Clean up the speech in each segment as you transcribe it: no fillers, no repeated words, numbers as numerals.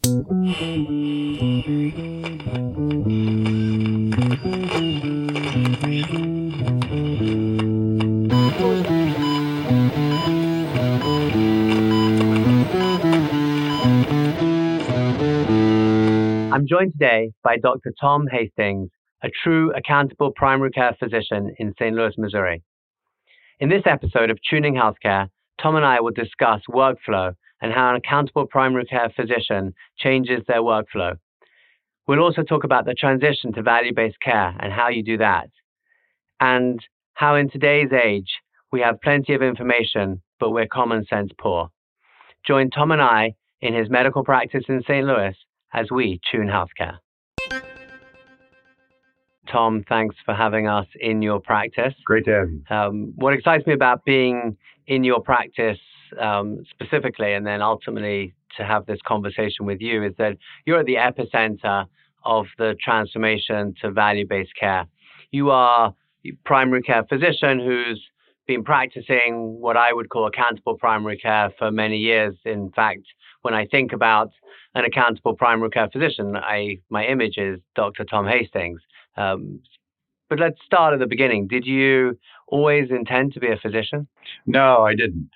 I'm joined today by Dr. Tom Hastings, a true accountable primary care physician in St. Louis, Missouri. In this episode of Tuning Healthcare, Tom and I will discuss workflow and how an accountable primary care physician changes their workflow. We'll also talk about the transition to value-based care and how you do that, and how in today's age, we have plenty of information, but we're common sense poor. Join Tom and I in his medical practice in St. Louis as we tune healthcare. Tom, thanks for having us in your practice. Great to have you. What excites me about being in your practice specifically, and then ultimately to have this conversation with you, is that you're at the epicenter of the transformation to value-based care. You are a primary care physician who's been practicing what I would call accountable primary care for many years. In fact, when I think about an accountable primary care physician, my image is Dr. Tom Hastings. But let's start at the beginning. Did you always intend to be a physician? No, I didn't.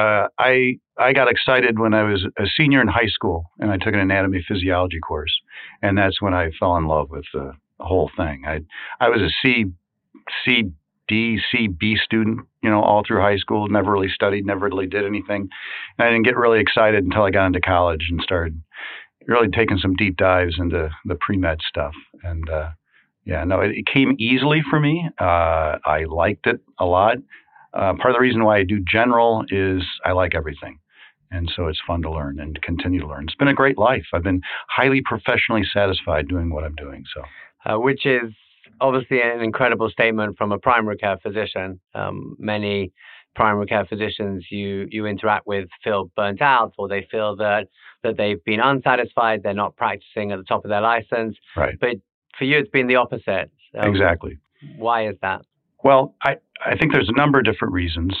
I got excited when I was a senior in high school, and I took an anatomy physiology course, and that's when I fell in love with the whole thing. I was a C, B student, all through high school. Never really studied, never really did anything. And I didn't get really excited until I got into college and started really taking some deep dives into the pre-med stuff. And it came easily for me. I liked it a lot. Part of the reason why I do general is I like everything. And so it's fun to learn and continue to learn. It's been a great life. I've been highly professionally satisfied doing what I'm doing. Which is obviously an incredible statement from a primary care physician. Many primary care physicians you interact with feel burnt out, or they feel that they've been unsatisfied, they're not practicing at the top of their license. Right. But for you, it's been the opposite. Exactly. Why is that? Well, I think there's a number of different reasons.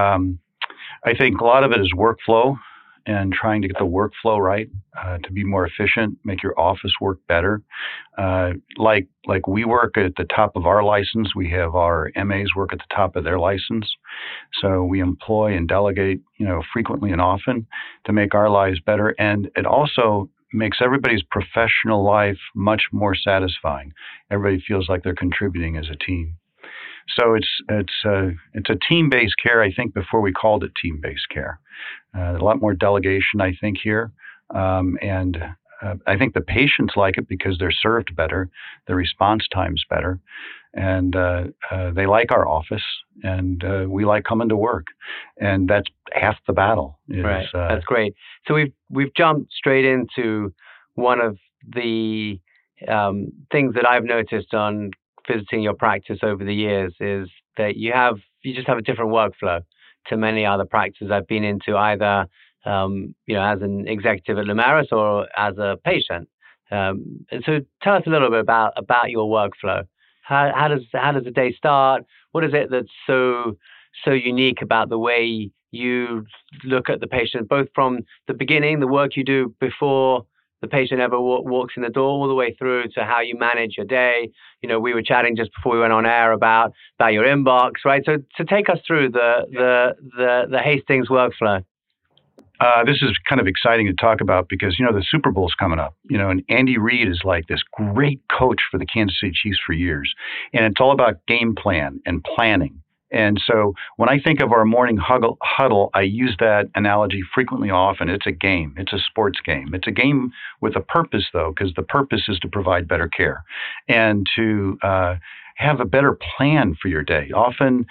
I think a lot of it is workflow and trying to get the workflow right to be more efficient, make your office work better. Like we work at the top of our license, we have our MAs work at the top of their license. So we employ and delegate, frequently and often to make our lives better. And it also makes everybody's professional life much more satisfying. Everybody feels like they're contributing as a team. So it's a team-based care. I think before we called it team-based care. A lot more delegation, I think, here. And I think the patients like it because they're served better, the response time's better, and they like our office, and we like coming to work. And that's half the battle. Right. That's great. So we've jumped straight into one of the things that I've noticed on visiting your practice over the years is that you just have a different workflow to many other practices I've been into, either as an executive at Lumeris or as a patient. And so tell us a little bit about your workflow. How does the day start? What is it that's so unique about the way you look at the patient, both from the beginning, the work you do before the patient ever walks in the door, all the way through to how you manage your day? We were chatting just before we went on air about your inbox, right? So take us through the Hastings workflow. This is kind of exciting to talk about because, the Super Bowl's coming up, and Andy Reid is like this great coach for the Kansas City Chiefs for years. And it's all about game plan and planning. And so when I think of our morning huddle, I use that analogy frequently often. It's a game. It's a sports game. It's a game with a purpose, though, because the purpose is to provide better care and to have a better plan for your day. Often,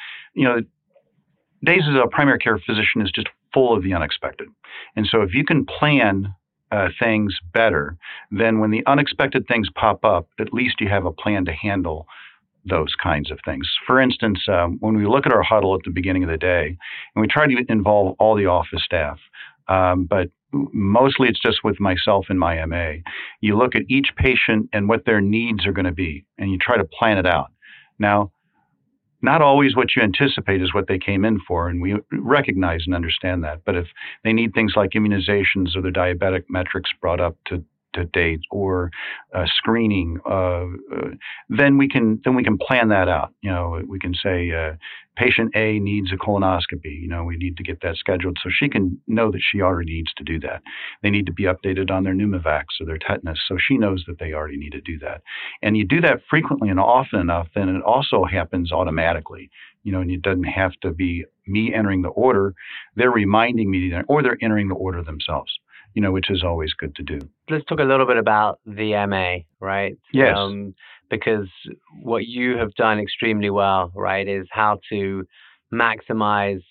days as a primary care physician is just full of the unexpected. And so if you can plan things better, then when the unexpected things pop up, at least you have a plan to handle those kinds of things. For instance, when we look at our huddle at the beginning of the day, and we try to involve all the office staff, but mostly it's just with myself and my MA, you look at each patient and what their needs are going to be, and you try to plan it out. Now, not always what you anticipate is what they came in for, and we recognize and understand that. But if they need things like immunizations or their diabetic metrics brought up to date, or screening, then we can plan that out. We can say patient A needs a colonoscopy. We need to get that scheduled so she can know that she already needs to do that. They need to be updated on their Pneumovax or their tetanus, so she knows that they already need to do that. And you do that frequently and often enough, then it also happens automatically. And it doesn't have to be me entering the order. They're reminding me, or they're entering the order themselves. Which is always good to do. Let's talk a little bit about the MA, right? Yes. Because what you have done extremely well, right, is how to maximize,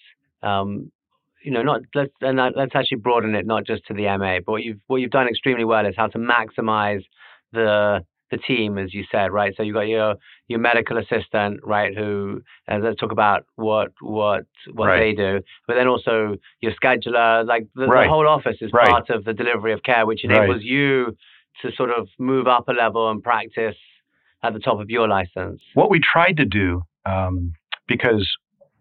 let's actually broaden it not just to the MA, but what you've done extremely well is how to maximize the team, as you said, right? So you've got your medical assistant, right, who, let's talk about what right. they do, but then also your scheduler, like the whole office is right. part of the delivery of care, which enables you to sort of move up a level and practice at the top of your license. What we tried to do, because,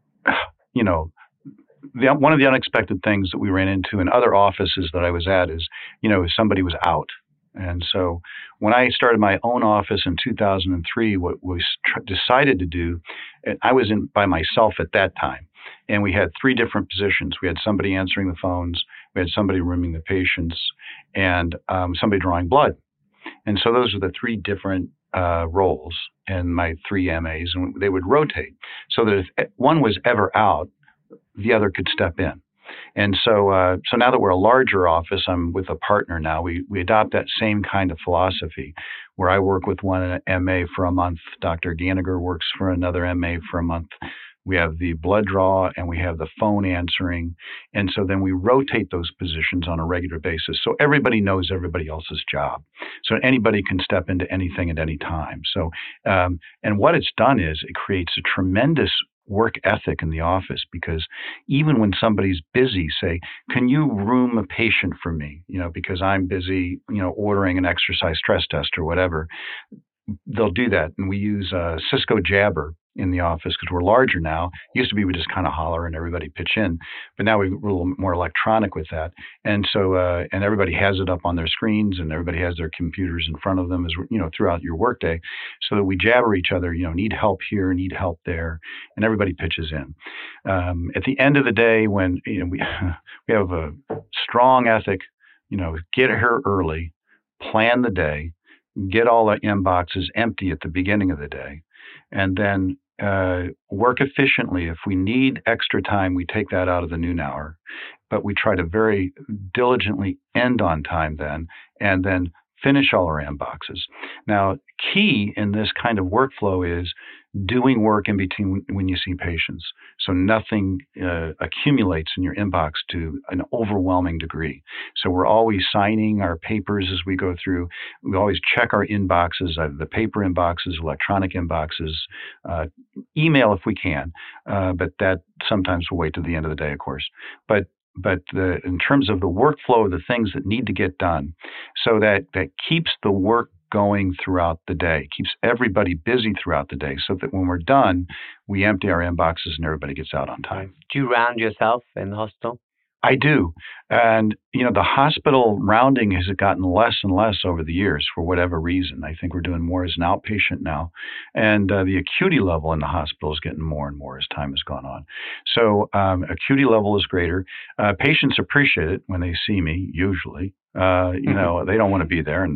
one of the unexpected things that we ran into in other offices that I was at is, somebody was out. And so when I started my own office in 2003, what we decided to do, and I was in by myself at that time, and we had 3 different positions. We had somebody answering the phones, we had somebody rooming the patients, and somebody drawing blood. And so those are the 3 different roles in my 3 MAs, and they would rotate so that if one was ever out, the other could step in. And so now that we're a larger office, I'm with a partner now, we adopt that same kind of philosophy where I work with one MA for a month, Dr. Ganager works for another MA for a month. We have the blood draw and we have the phone answering. And so then we rotate those positions on a regular basis. So everybody knows everybody else's job. So anybody can step into anything at any time. So, and what it's done is it creates a tremendous work ethic in the office, because even when somebody's busy, say, can you room a patient for me? Because I'm busy, ordering an exercise stress test or whatever, they'll do that. And we use Cisco Jabber in the office because we're larger now. Used to be we just kind of holler and everybody pitch in, but now we're a little more electronic with that. And so, and everybody has it up on their screens and everybody has their computers in front of them as throughout your workday, so that we jabber each other, need help here, need help there, and everybody pitches in. At the end of the day, when we have a strong ethic, get here early, plan the day, get all the inboxes empty at the beginning of the day, and then work efficiently. If we need extra time, we take that out of the noon hour, but we try to very diligently end on time then, and then finish all our inboxes. Now, key in this kind of workflow is doing work in between when you see patients. So nothing accumulates in your inbox to an overwhelming degree. So we're always signing our papers as we go through. We always check our inboxes, either the paper inboxes, electronic inboxes, email if we can, but that sometimes will wait to the end of the day, of course. But in terms of the workflow of the things that need to get done, so that keeps the work going throughout the day, keeps everybody busy throughout the day, so that when we're done, we empty our inboxes and everybody gets out on time. Do you round yourself in the hospital? I do. And, the hospital rounding has gotten less and less over the years for whatever reason. I think we're doing more as an outpatient now. And the acuity level in the hospital is getting more and more as time has gone on. So acuity level is greater. Patients appreciate it when they see me, usually. They don't want to be there.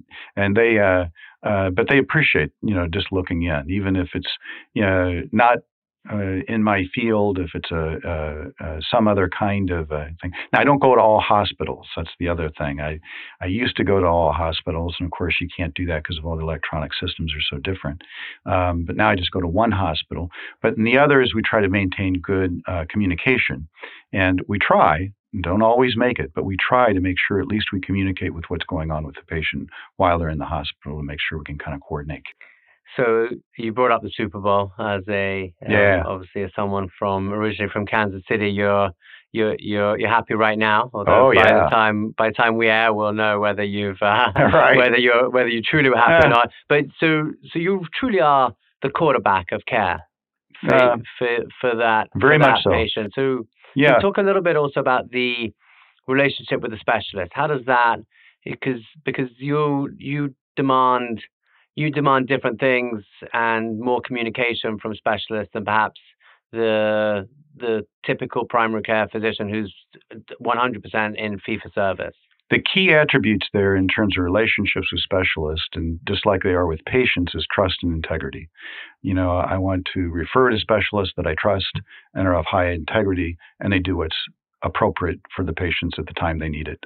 But they appreciate, just looking in, even if it's, not in my field, if it's some other kind of thing. Now, I don't go to all hospitals. That's the other thing. I used to go to all hospitals, and of course you can't do that because of all the electronic systems are so different. But now I just go to one hospital. But in the others, we try to maintain good communication. And we try, don't always make it, but we try to make sure at least we communicate with what's going on with the patient while they're in the hospital, to make sure we can kind of coordinate. So you brought up the Super Bowl as obviously as someone originally from Kansas City. You're happy right now. Although by the time we air, we'll know whether you've whether you truly were happy or not. But so you truly are the quarterback of care. for that very much so. patient. So yeah, talk a little bit also about the relationship with the specialist. How does that, because you demand different things and more communication from specialists than perhaps the typical primary care physician who's 100% in fee for service. The key attributes there in terms of relationships with specialists, and just like they are with patients, is trust and integrity. I want to refer to specialists that I trust and are of high integrity, and they do what's appropriate for the patients at the time they need it.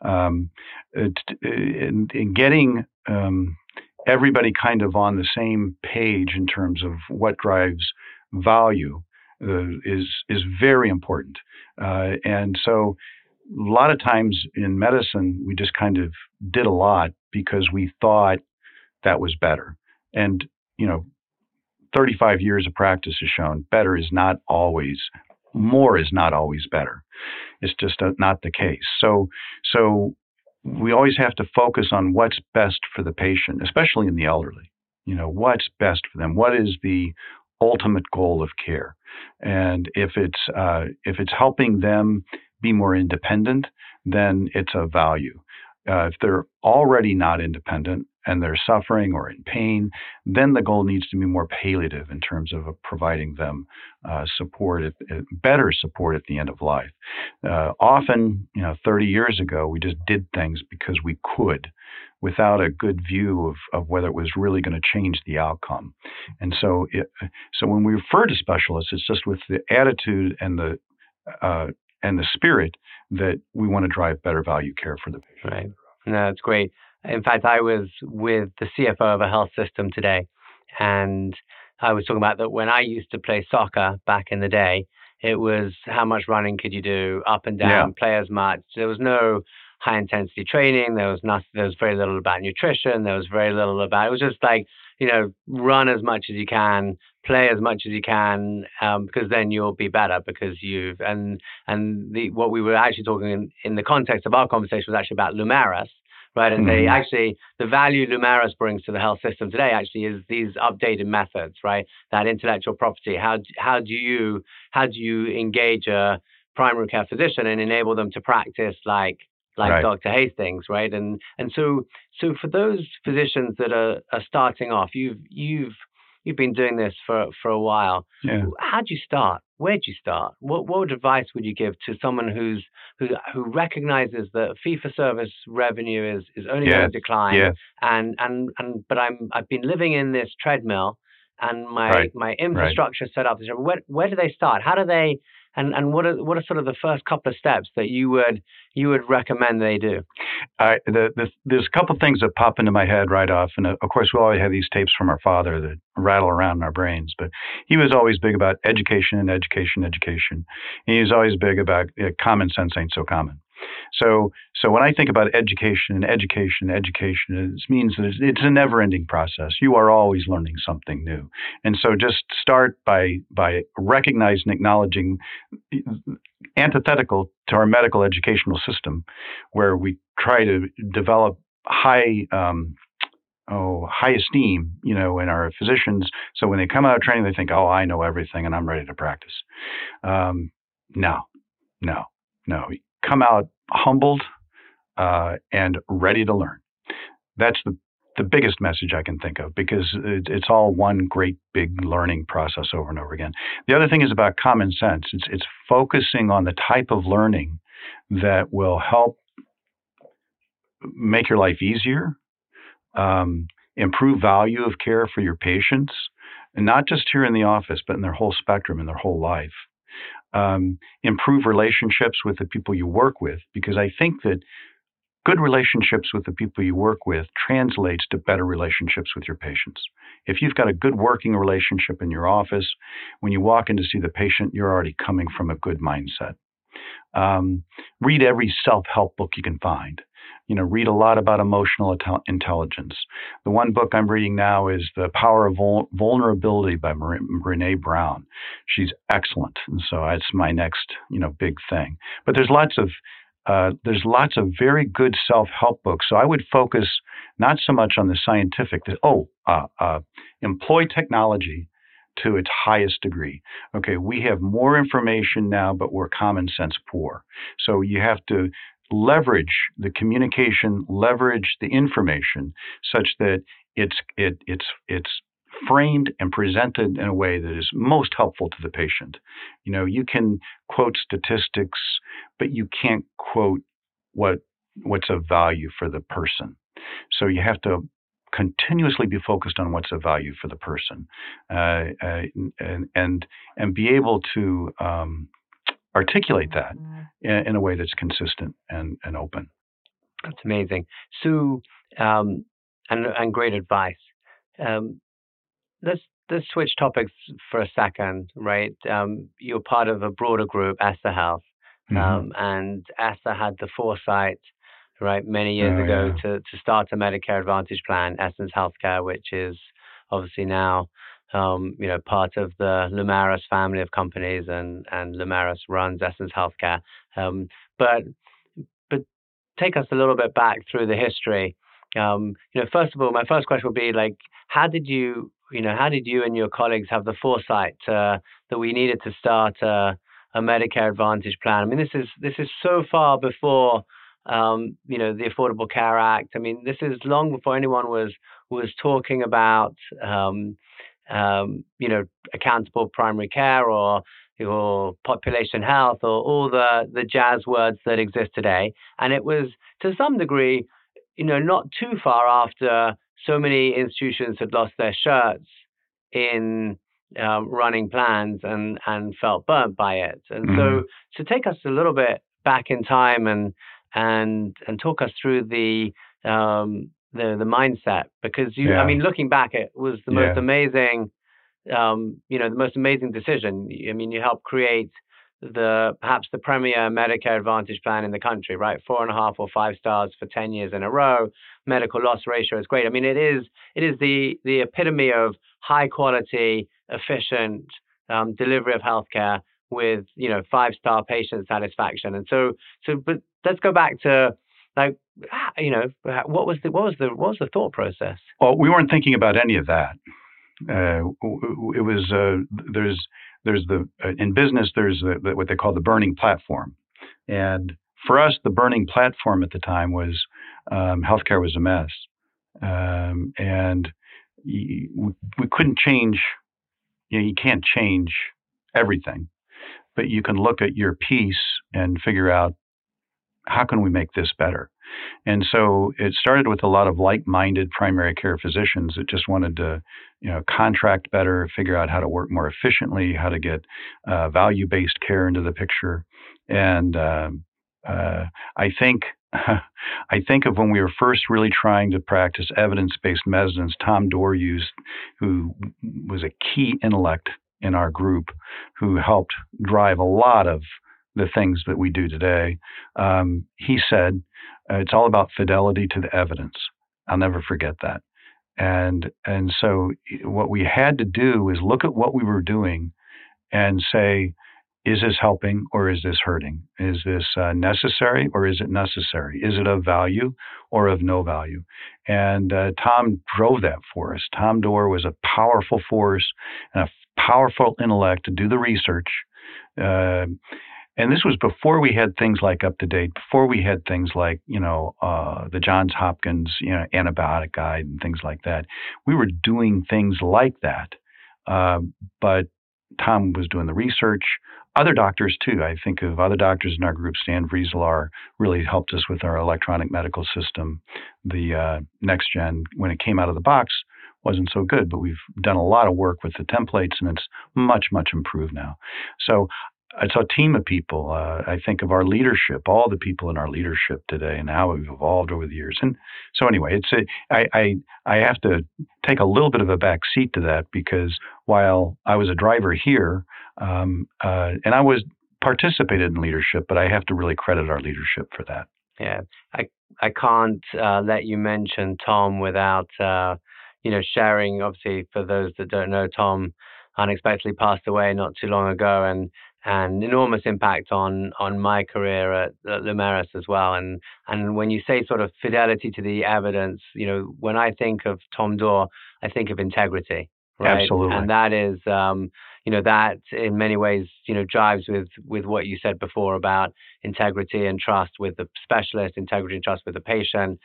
In getting everybody kind of on the same page in terms of what drives value is very important. And so a lot of times in medicine, we just kind of did a lot because we thought that was better. And, 35 years of practice has shown more is not always better. It's just not the case. So we always have to focus on what's best for the patient, especially in the elderly. What's best for them? What is the ultimate goal of care? And if it's helping them be more independent, then it's of value. If they're already not independent and they're suffering or in pain, then the goal needs to be more palliative in terms of providing them better support at the end of life. Often, 30 years ago, we just did things because we could, without a good view of whether it was really going to change the outcome. And so when we refer to specialists, it's just with the attitude and the spirit that we want to drive better value care for the patient. Right. No, that's great. In fact, I was with the CFO of a health system today, and I was talking about that when I used to play soccer back in the day, it was how much running could you do, up and down, play as much. There was no high intensity training. There was very little about nutrition. There was very little about, it was just like, run as much as you can, play as much as you can, because then you'll be better because what we were actually talking in the context of our conversation was actually about Lumeris, right? And the value Lumeris brings to the health system today actually is these updated methods, right? That intellectual property. How do you engage a primary care physician and enable them to practice like right. Dr. Hastings, right? And so for those physicians that are starting off, you've been doing this for a while. Yeah. How'd you start? Where'd you start? What advice would you give to someone who recognizes that fee-for-service revenue is only going to decline? Yeah. But I've been living in this treadmill, and my infrastructure set up. Where do they start? How do they? And what are sort of the first couple of steps that you would recommend they do? There's a couple of things that pop into my head right off, and of course we always have these tapes from our father that rattle around in our brains. But he was always big about education and education, education. And he was always big about common sense ain't so common. So when I think about education, it means that it's a never-ending process. You are always learning something new. And so just start by recognizing and acknowledging, antithetical to our medical educational system, where we try to develop high esteem, in our physicians. So when they come out of training, they think, I know everything and I'm ready to practice. No. Come out humbled and ready to learn. That's the biggest message I can think of, because it's all one great big learning process over and over again. The other thing is about common sense. It's focusing on the type of learning that will help make your life easier, improve value of care for your patients, and not just here in the office, but in their whole spectrum, in their whole life. Improve relationships with the people you work with, because I think that good relationships with the people you work with translates to better relationships with your patients. If you've got a good working relationship in your office, when you walk in to see the patient, you're already coming from a good mindset. Read every self-help book you can find. Read a lot about emotional intelligence. The one book I'm reading now is The Power of Vulnerability by Brené Brown. She's excellent. And so that's my next, big thing. But there's lots of very good self-help books. So I would focus not so much on the scientific, employ technology to its highest degree. Okay, we have more information now, but we're common sense poor. So you have to leverage the communication, leverage the information such that it's framed and presented in a way that is most helpful to the patient. You can quote statistics, but you can't quote what's of value for the person. So you have to continuously be focused on what's of value for the person, and be able to articulate that in a way that's consistent and open. That's amazing. So, and great advice. Let's switch topics for a second, right? You're part of a broader group, ESSA Health, and ESSA had the foresight, right, many years ago to start a Medicare Advantage plan, Essence Healthcare, which is obviously now part of the Lumeris family of companies, and Lumeris runs Essence Healthcare. But take us a little bit back through the history. First of all, my first question would be like, how did you and your colleagues have the foresight that we needed to start a Medicare Advantage plan? I mean, this is so far before the Affordable Care Act. I mean, this is long before anyone was talking about accountable primary care or population health or all the jazz words that exist today. And it was to some degree, not too far after so many institutions had lost their shirts in running plans and felt burnt by it. And so take us a little bit back in time and talk us through the mindset, because I mean, looking back, it was the most amazing, the most amazing decision. I mean, you helped create perhaps the premier Medicare Advantage plan in the country, right? 4.5 or 5 stars for 10 years in a row. Medical loss ratio is great. I mean, it is the epitome of high quality, efficient delivery of healthcare with 5-star patient satisfaction. And but let's go back to what was the thought process? Well, we weren't thinking about any of that. It was there's in business there's what they call the burning platform, and for us the burning platform at the time was healthcare was a mess, and we couldn't change. You can't change everything, but you can look at your piece and figure out how can we make this better. And so it started with a lot of like-minded primary care physicians that just wanted to, contract better, figure out how to work more efficiently, how to get value-based care into the picture. And I think of when we were first really trying to practice evidence-based medicines, Tom Dorr who was a key intellect in our group, who helped drive a lot of the things that we do today. He said, it's all about fidelity to the evidence. I'll never forget that. And so what we had to do is look at what we were doing and say, is this helping or is this hurting? Is this necessary or is it necessary? Is it of value or of no value? And Tom drove that for us. Tom Dorr was a powerful force and a powerful intellect to do the research. And this was before we had things like UpToDate, before we had things like, the Johns Hopkins, antibiotic guide and things like that. We were doing things like that. But Tom was doing the research. Other doctors too. I think of other doctors in our group. Stan Vrieselar really helped us with our electronic medical system. The NextGen, when it came out of the box, wasn't so good, but we've done a lot of work with the templates and it's much, much improved now. So it's a team of people. I think of our leadership, all the people in our leadership today, and how we've evolved over the years. And so, anyway, I have to take a little bit of a back seat to that, because while I was a driver here, and I was participated in leadership, but I have to really credit our leadership for that. Yeah, I can't let you mention Tom without sharing. Obviously, for those that don't know, Tom unexpectedly passed away not too long ago, and enormous impact on my career at Lumeris as well. And when you say sort of fidelity to the evidence, when I think of Tom Dorr, I think of integrity, right? Absolutely. And that is, that in many ways, jives with what you said before about integrity and trust with the specialist, integrity and trust with the patient.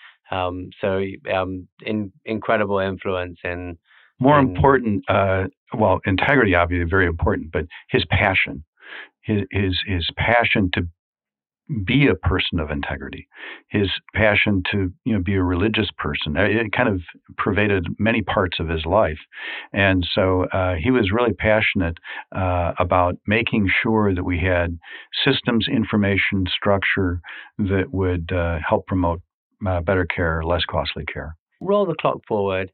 Incredible influence in more important. Well, integrity obviously very important, but his passion, his passion to be a person of integrity, his passion to be a religious person. It kind of pervaded many parts of his life, and so he was really passionate about making sure that we had systems, information, structure that would help promote better care, less costly care. Roll the clock forward.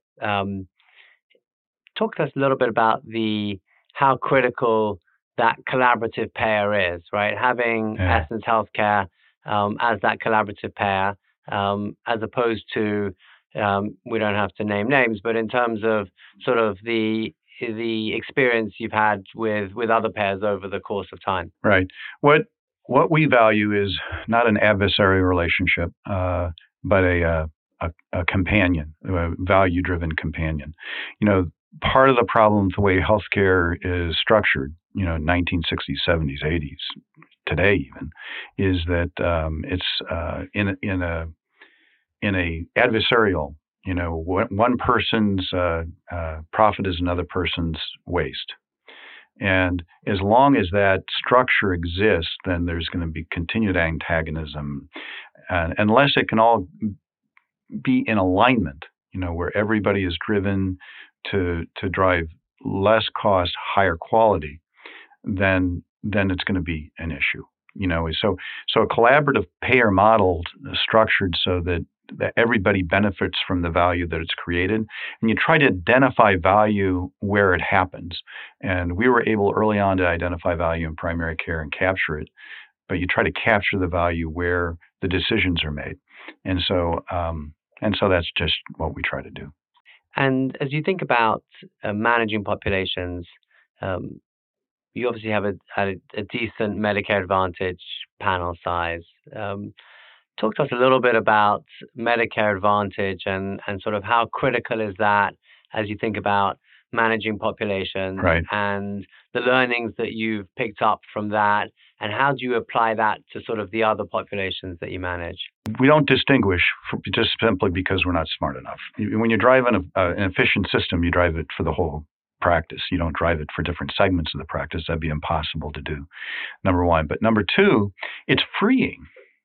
Talk to us a little bit about how critical that collaborative payer is, right? Having Essence Healthcare as that collaborative payer, as opposed to, we don't have to name names, but in terms of sort of the experience you've had with other payers over the course of time. Right. What we value is not an adversarial relationship, but a companion, a value-driven companion. Part of the problem with the way healthcare is structured, 1960s, 70s, 80s, today even, is that it's in a adversarial. One person's profit is another person's waste. And as long as that structure exists, then there's going to be continued antagonism, unless it can all be in alignment, where everybody is driven to drive less cost, higher quality, then it's going to be an issue. So a collaborative payer model structured so that everybody benefits from the value that it's created, and you try to identify value where it happens. And we were able early on to identify value in primary care and capture it, but you try to capture the value where the decisions are made. And so that's just what we try to do. And as you think about managing populations, you obviously have a decent Medicare Advantage panel size. Talk to us a little bit about Medicare Advantage and sort of how critical is that as you think about managing populations, right, and the learnings that you've picked up from that, and how do you apply that to sort of the other populations that you manage? We don't distinguish just simply because we're not smart enough. When you drive an efficient system, you drive it for the whole practice. You don't drive it for different segments of the practice. That'd be impossible to do, number one. But number two, it's freeing.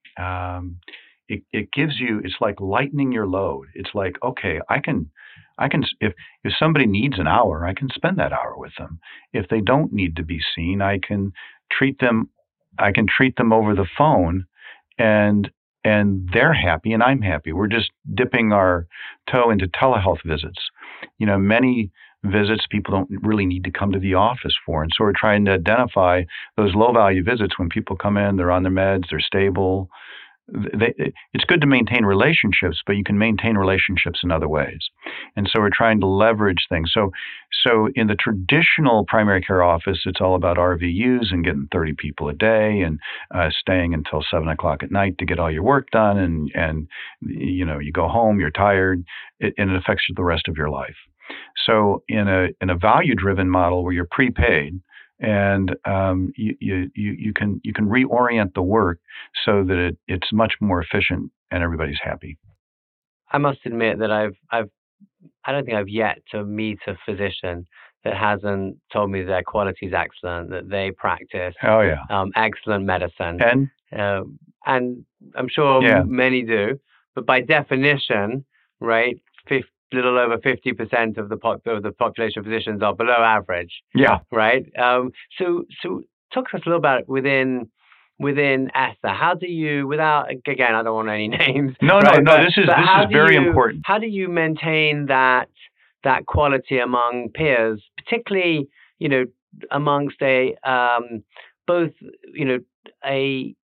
It gives you, it's like lightening your load. It's like, okay, I can, if somebody needs an hour, I can spend that hour with them. If they don't need to be seen, I can treat them over the phone, and they're happy and I'm happy. We're just dipping our toe into telehealth visits. Many visits people don't really need to come to the office for. And so we're trying to identify those low value visits when people come in, they're on their meds, they're stable. It's good to maintain relationships, but you can maintain relationships in other ways. And so we're trying to leverage things. So in the traditional primary care office, it's all about RVUs and getting 30 people a day and staying until 7 o'clock at night to get all your work done. And you go home, you're tired, and it affects the rest of your life. So in a value-driven model where you're prepaid, and you can reorient the work so that it's much more efficient and everybody's happy. I must admit that I don't think I've yet to meet a physician that hasn't told me their quality is excellent, that they practice excellent medicine, and I'm sure many do. But by definition, right, little over 50% of the population of physicians are below average. Yeah. Right. So talk to us a little about within ESSA. How do you, without, again, I don't want any names. No. This is very important. How do you maintain that quality among peers, particularly amongst both a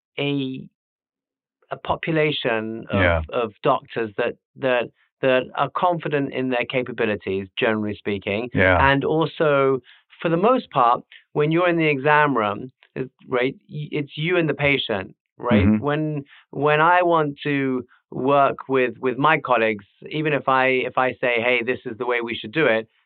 population of doctors that are confident in their capabilities, generally speaking, and also, for the most part, when you're in the exam room, right, it's you and the patient, right? Mm-hmm. When I want to work with my colleagues, even if I say, hey, this is the way we should do it,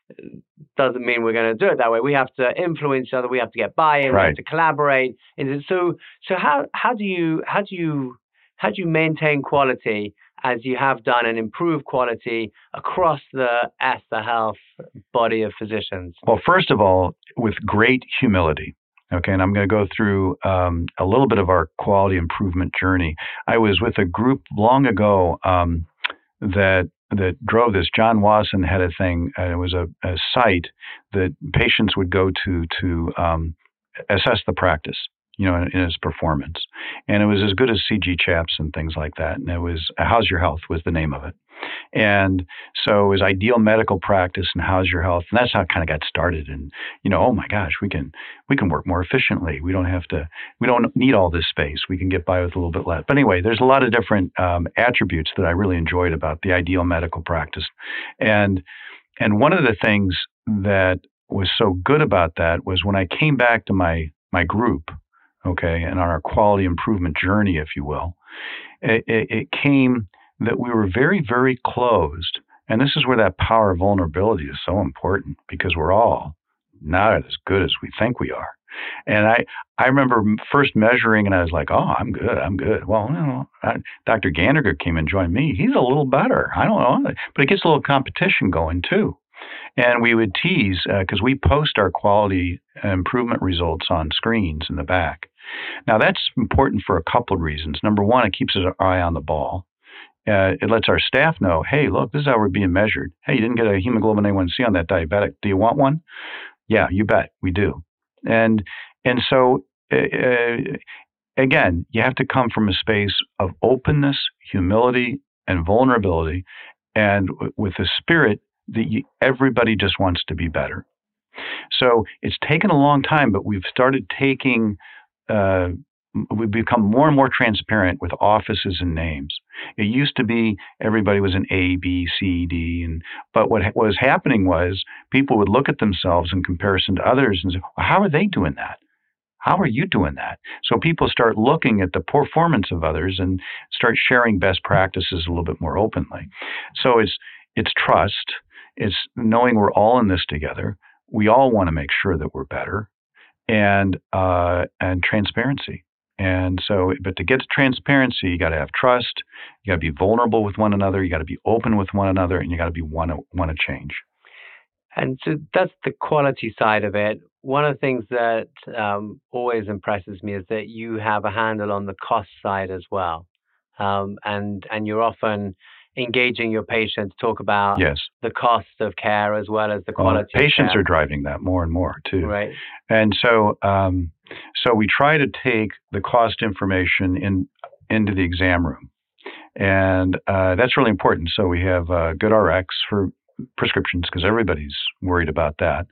doesn't mean we're going to do it that way. We have to influence each other. We have to get buy-in. Right. We have to collaborate. So how do you maintain quality as you have done and improve quality across the Health body of physicians? Well, first of all, with great humility. Okay, and I'm going to go through a little bit of our quality improvement journey. I was with a group long ago that drove this. John Wasson had a thing. It was a site that patients would go to assess the practice, in his performance. And it was as good as CG Chaps and things like that. And it was How's Your Health was the name of it. And so it was Ideal Medical Practice and How's Your Health. And that's how it kind of got started. And, oh my gosh, we can work more efficiently. We don't need all this space. We can get by with a little bit less. But anyway, there's a lot of different attributes that I really enjoyed about the Ideal Medical Practice. And one of the things that was so good about that was when I came back to my group, okay, and on our quality improvement journey, if you will, it came that we were very, very closed. And this is where that power of vulnerability is so important, because we're all not as good as we think we are. And I remember first measuring, and I was like, oh, I'm good. Well, Dr. Gandiger came and joined me. He's a little better. I don't know. But it gets a little competition going too. And we would tease, because we post our quality improvement results on screens in the back. Now, that's important for a couple of reasons. Number one, it keeps our eye on the ball. It lets our staff know, hey, look, this is how we're being measured. Hey, you didn't get a hemoglobin A1C on that diabetic. Do you want one? Yeah, you bet. We do. And so, again, you have to come from a space of openness, humility, and vulnerability, and with the spirit that everybody just wants to be better. So it's taken a long time, but we've started taking we've become more and more transparent with offices and names. It used to be everybody was an A, B, C, D, but what was happening was people would look at themselves in comparison to others and say, well, how are they doing that? How are you doing that? So people start looking at the performance of others and start sharing best practices a little bit more openly. So it's trust. It's knowing we're all in this together. We all want to make sure that we're better, and transparency. And so, but to get to transparency, you got to have trust. You got to be vulnerable with one another. You got to be open with one another, and you got to be want to change. And so that's the quality side of it. One of the things that always impresses me is that you have a handle on the cost side as well, and you're often engaging your patients, talk about the cost of care as well as the quality. Patients of care. Are driving that more and more too. Right. And so, so we try to take the cost information into the exam room, and that's really important. So we have GoodRx for prescriptions, because everybody's worried about that.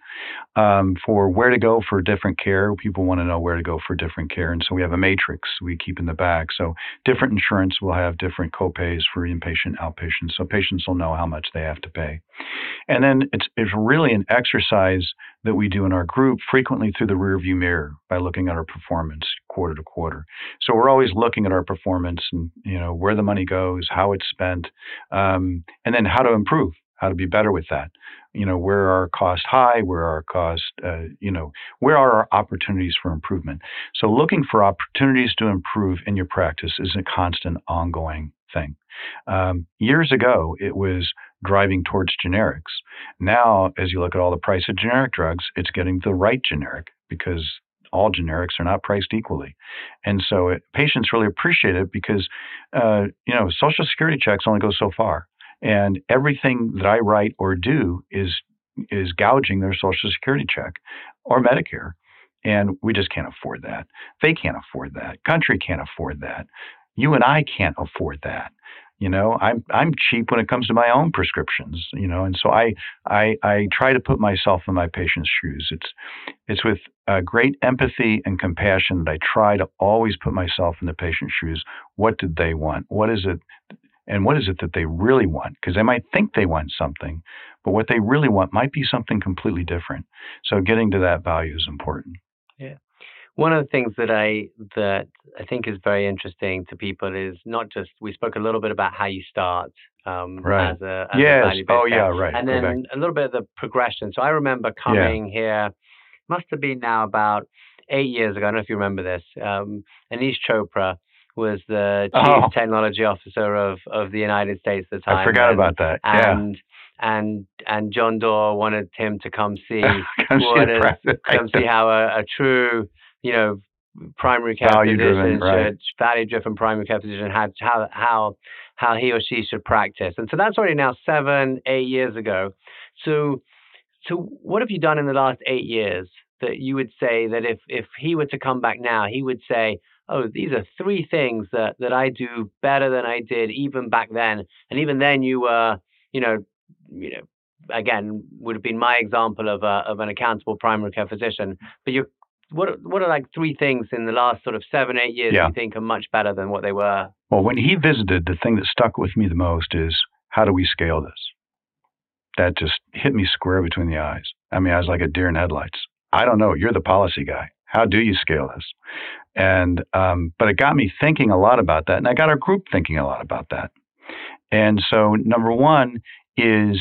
For where to go for different care, people want to know where to go for different care, and so we have a matrix we keep in the back. So different insurance will have different copays for inpatient, outpatient, so patients will know how much they have to pay. And then it's really an exercise that we do in our group frequently through the rearview mirror by looking at our performance quarter to quarter. So we're always looking at our performance and where the money goes, how it's spent, and then how to improve. How to be better with that. Where are our costs high? Where are our costs, where are our opportunities for improvement? So looking for opportunities to improve in your practice is a constant, ongoing thing. Years ago, it was driving towards generics. Now, as you look at all the price of generic drugs, it's getting the right generic, because all generics are not priced equally. And so patients really appreciate it, because, Social Security checks only go so far. And everything that I write or do is gouging their Social Security check or Medicare. And we just can't afford that. They can't afford that. Country can't afford that. You and I can't afford that. I'm cheap when it comes to my own prescriptions, and so I try to put myself in my patient's shoes. It's with great empathy and compassion that I try to always put myself in the patient's shoes. What did they want? What is it? And what is it that they really want? Because they might think they want something, but what they really want might be something completely different. So getting to that value is important. Yeah. one of the things that I think is very interesting to people is not just, we spoke a little bit about how you start Right. as a Yes. value-based Oh, care, yeah, right. and Go back. then a little bit of the progression. So I remember coming here, must have been now about 8 years ago. I don't know if you remember this. Anish Chopra was the chief technology officer of the United States at the time. I forgot about that. And John Doerr wanted him to come see come see how a true, primary care value-driven, physician value-driven primary care physician had how he or she should practice. And so that's already now 7-8 years ago. So what have you done in the last 8 years that you would say that if he were to come back now, he would say, oh, these are 3 things that I do better than I did even back then. And even then you were, again, would have been my example of an accountable primary care physician. But what are like 3 things in the last sort of 7-8 years you think are much better than what they were? Well, when he visited, the thing that stuck with me the most is, how do we scale this? That just hit me square between the eyes. I mean, I was like a deer in headlights. I don't know. You're the policy guy. How do you scale this? And but it got me thinking a lot about that, and I got our group thinking a lot about that. And so, number one is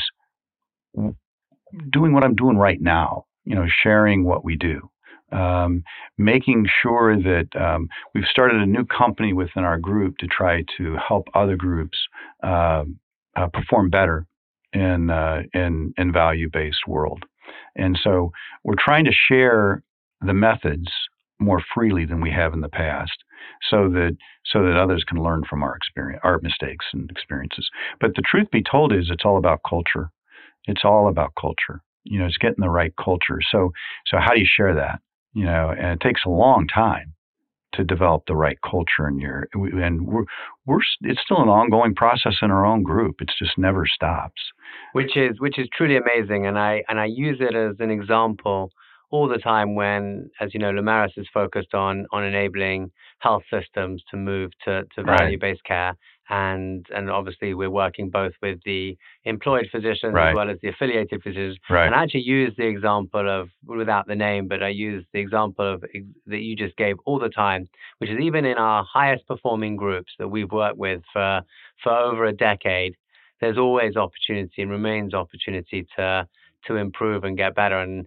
doing what I'm doing right now. Sharing what we do, making sure that we've started a new company within our group to try to help other groups perform better in value-based world. And so we're trying to share the methods more freely than we have in the past, so that others can learn from our experience, our mistakes and experiences. But the truth be told is, it's all about culture. It's all about culture. It's getting the right culture. So how do you share that? And it takes a long time to develop the right culture in it's still an ongoing process in our own group. It's just never stops. Which is truly amazing, and I use it as an example all the time when, as you know, Lumeris is focused on enabling health systems to move to value-based care, and obviously we're working both with the employed physicians as well as the affiliated physicians. And I actually use the example of, without the name, but I use the example of that you just gave all the time, which is even in our highest performing groups that we've worked with for over a decade, there's always opportunity and remains opportunity to improve and get better. And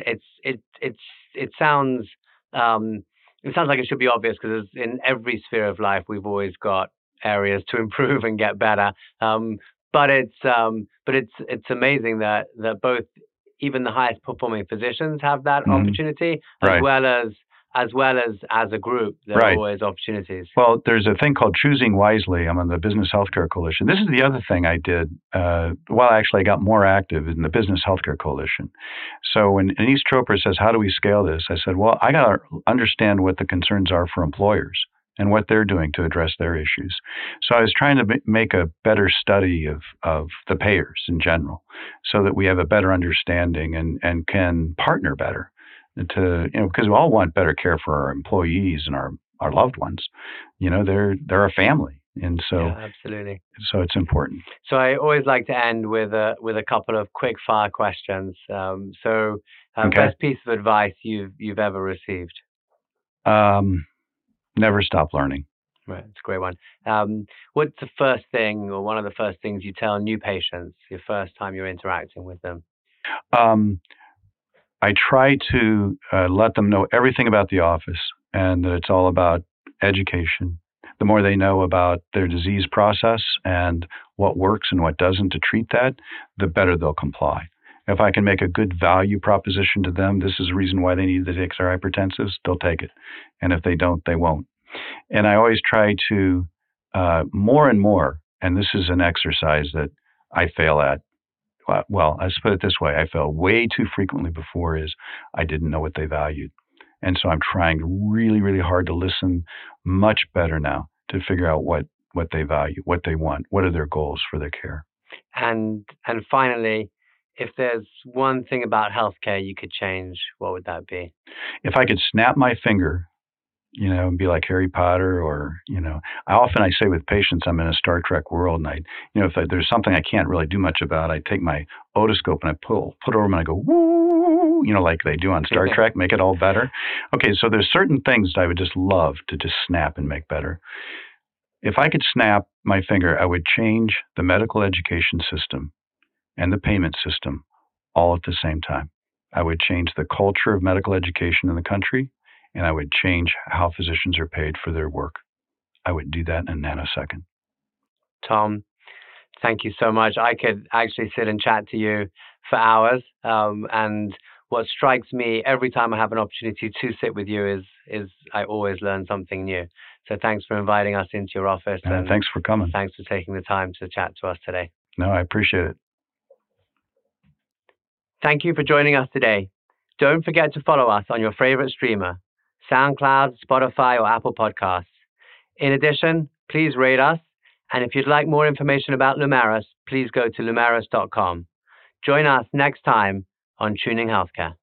it sounds like it should be obvious, because in every sphere of life we've always got areas to improve and get better. But it's amazing that both, even the highest performing physicians have that opportunity, as well as a group, there are always opportunities. Well, there's a thing called Choosing Wisely. I'm on the Business Healthcare Coalition. This is the other thing I did. Actually, I got more active in the Business Healthcare Coalition. So when Anish Chopra says, how do we scale this? I said, well, I got to understand what the concerns are for employers and what they're doing to address their issues. So I was trying to make a better study of the payers in general, so that we have a better understanding and can partner better. Because we all want better care for our employees and our loved ones. They're a family, and so absolutely. So it's important. So I always like to end with a couple of quick fire questions. Best piece of advice you've ever received? Never stop learning. Right, it's a great one. What's the first thing, or one of the first things you tell new patients your first time you're interacting with them? I try to let them know everything about the office, and that it's all about education. The more they know about their disease process and what works and what doesn't to treat that, the better they'll comply. If I can make a good value proposition to them, this is the reason why they need to take their hypertensives, they'll take it. And if they don't, they won't. And I always try to, more and more, and this is an exercise that I fail at. Well, let's put it this way. I failed way too frequently before, is I didn't know what they valued. And so I'm trying really, really hard to listen much better now to figure out what they value, what they want, what are their goals for their care. And finally, if there's one thing about healthcare you could change, what would that be? If I could snap my finger, and be like Harry Potter, or, I say with patients, I'm in a Star Trek world, and if there's something I can't really do much about, I take my otoscope and I put it over them and I go, woo, like they do on Star Trek, make it all better. Okay, so there's certain things that I would just love to just snap and make better. If I could snap my finger, I would change the medical education system and the payment system all at the same time. I would change the culture of medical education in the country, and I would change how physicians are paid for their work. I would do that in a nanosecond. Tom, thank you so much. I could actually sit and chat to you for hours. And what strikes me every time I have an opportunity to sit with you is I always learn something new. So thanks for inviting us into your office. And thanks for coming. Thanks for taking the time to chat to us today. No, I appreciate it. Thank you for joining us today. Don't forget to follow us on your favorite streamer, SoundCloud, Spotify, or Apple Podcasts. In addition, please rate us. And if you'd like more information about Lumeris, please go to lumeris.com. Join us next time on Tuning Healthcare.